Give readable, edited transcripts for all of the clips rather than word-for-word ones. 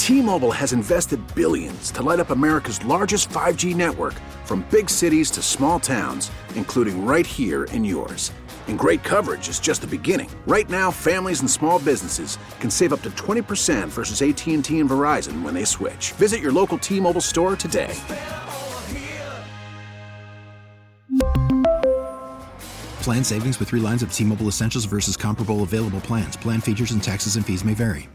T-Mobile has invested billions to light up America's largest 5G network, from big cities to small towns, including right here in yours. And great coverage is just the beginning. Right now, families and small businesses can save up to 20% versus AT&T and Verizon when they switch. Visit your local T-Mobile store today. Plan savings with 3 lines of T-Mobile Essentials versus comparable available plans. Plan features and taxes and fees may vary.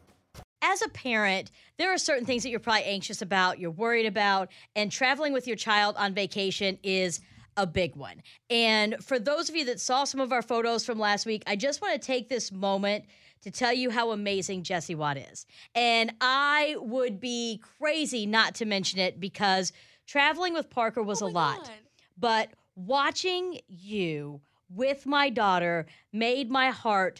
As a parent, there are certain things that you're probably anxious about, you're worried about, and traveling with your child on vacation is a big one. And for those of you that saw some of our photos from last week, I just want to take this moment to tell you how amazing Jessie Watt is. And I would be crazy not to mention it because traveling with Parker was a lot. God. But watching you with my daughter made my heart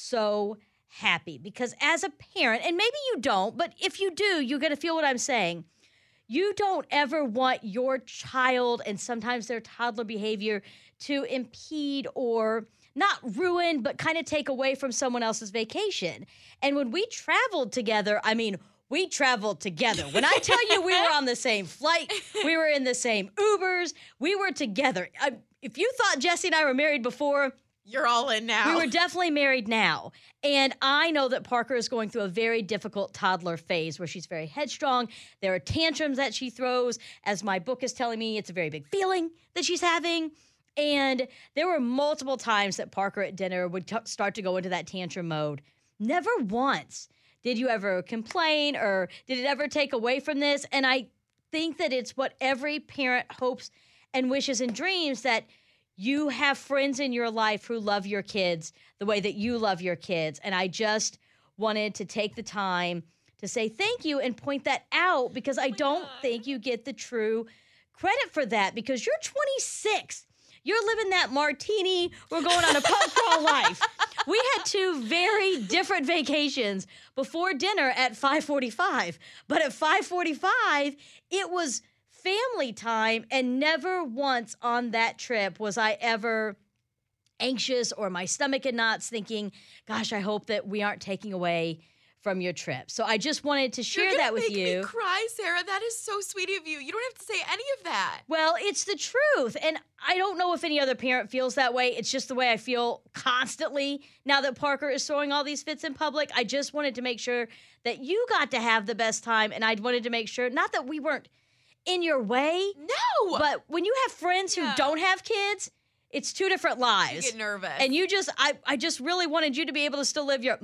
so happy, because as a parent, and maybe you don't, but if you do, you're going to feel what I'm saying. You don't ever want your child and sometimes their toddler behavior to impede or not ruin, but kind of take away from someone else's vacation. And when we traveled together, I mean, we traveled together. When I tell you we were on the same flight, we were in the same Ubers, we were together. If you thought Jessie and I were married before, you're all in now. We were definitely married now. And I know that Parker is going through a very difficult toddler phase where she's very headstrong. There are tantrums that she throws. As my book is telling me, it's a very big feeling that she's having. And there were multiple times that Parker at dinner would start to go into that tantrum mode. Never once did you ever complain or did it ever take away from this. And I think that it's what every parent hopes and wishes and dreams, that you have friends in your life who love your kids the way that you love your kids. And I just wanted to take the time to say thank you and point that out, because I don't think you get the true credit for that, because you're 26. You're living that martini, we're going on a pub crawl life. We had 2 very different vacations before dinner at 5:45. But at 5:45, it was family time, and never once on that trip was I ever anxious or my stomach in knots thinking, gosh, I hope that we aren't taking away from your trip. So I just wanted to share that with you. You're gonna make me cry, Sarah. That is so sweet of you. You don't have to say any of that. Well, it's the truth. And I don't know if any other parent feels that way. It's just the way I feel constantly now that Parker is throwing all these fits in public. I just wanted to make sure that you got to have the best time. And I wanted to make sure, not that we weren't in your way. No. But when you have friends who don't have kids, it's 2 different lives. You get nervous. And you just, I just really wanted you to be able to still live your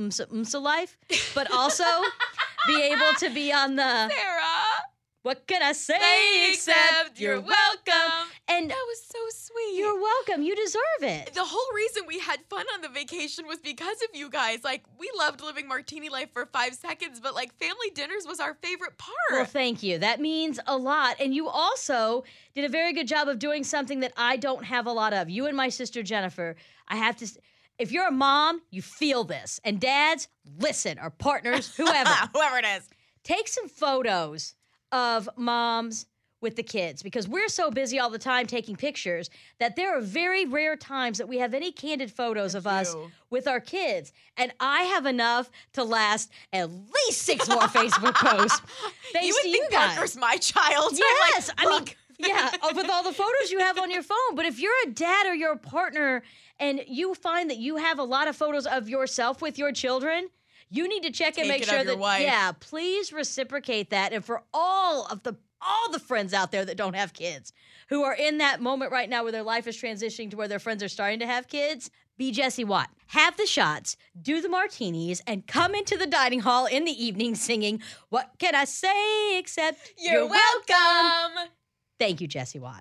life, but also be able to be on the, Sarah, what can I say except you're welcome. And that was so sweet. You're welcome. You deserve it. The whole reason we had fun on the vacation was because of you guys. Like, we loved living martini life for 5 seconds, but like family dinners was our favorite part. Well, thank you. That means a lot. And you also did a very good job of doing something that I don't have a lot of. You and my sister Jennifer, I have to, if you're a mom, you feel this. And dads, listen, or partners, whoever. Whoever it is. Take some photos of moms with the kids, because we're so busy all the time taking pictures that there are very rare times that we have any candid photos of us with our kids. And I have enough to last at least 6 more Facebook posts. Thanks you would to think you guys. Parker's my child. Yes. Like, I mean, yeah, with all the photos you have on your phone. But if you're a dad or you're a partner and you find that you have a lot of photos of yourself with your children, you need to check and make sure that, yeah, please reciprocate that. And for all the friends out there that don't have kids, who are in that moment right now where their life is transitioning to where their friends are starting to have kids, be Jessie Watt. Have the shots, do the martinis, and come into the dining hall in the evening singing, what can I say except you're welcome. Thank you, Jessie Watt.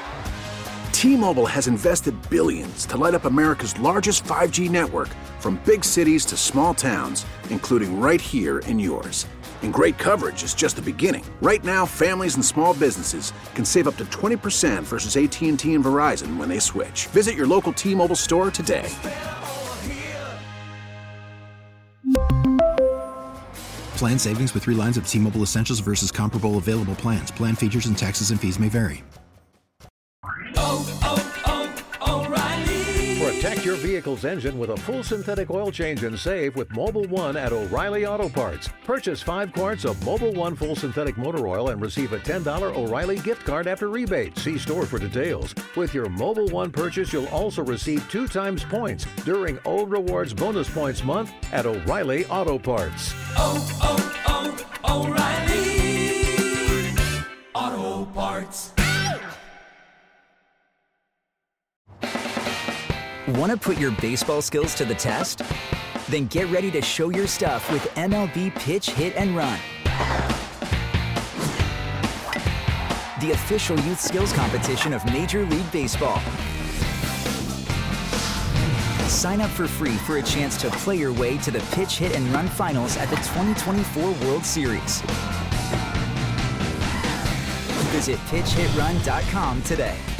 T-Mobile has invested billions to light up America's largest 5G network, from big cities to small towns, including right here in yours. And great coverage is just the beginning. Right now, families and small businesses can save up to 20% versus AT&T and Verizon when they switch. Visit your local T-Mobile store today. Plan savings with 3 lines of T-Mobile Essentials versus comparable available plans. Plan features and taxes and fees may vary. O'Reilly. For a Protect your vehicle's engine with a full synthetic oil change and save with Mobil 1 at O'Reilly Auto Parts. Purchase 5 quarts of Mobil 1 full synthetic motor oil and receive a $10 O'Reilly gift card after rebate. See store for details. With your Mobil 1 purchase, you'll also receive 2 times points during O Rewards Bonus Points Month at O'Reilly Auto Parts. O'Reilly Auto Parts. Want to put your baseball skills to the test? Then get ready to show your stuff with MLB Pitch, Hit, and Run. The official youth skills competition of Major League Baseball. Sign up for free for a chance to play your way to the Pitch, Hit, and Run finals at the 2024 World Series. Visit pitchhitrun.com today.